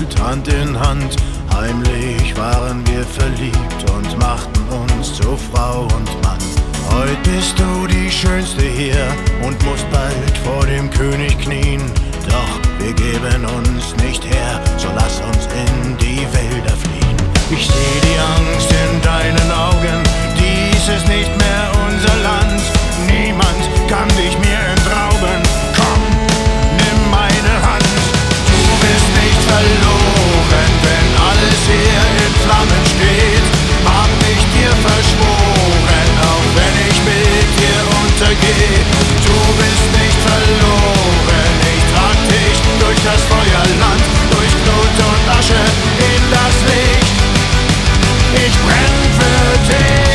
gefühlt Hand in Hand. Heimlich waren wir verliebt und machten uns zu Frau und Mann. Heut bist du die Schönste hier und musst bald vor dem König knien. Doch wir geben uns nicht her, so lass uns in die Wälder fliehen. Ich seh die Angst in deinen Augen, dies ist nicht mehr unser Land. Niemand kann dich mir entrauben, komm, nimm meine Hand. Du bist nicht verloren, wenn alles hier in Flammen steht. Hab ich dir versprochen, auch wenn ich mit dir untergehe. Du bist nicht verloren, ich trag dich durch das Feuerland, durch Blut und Asche in das Licht. Ich brenn für dich.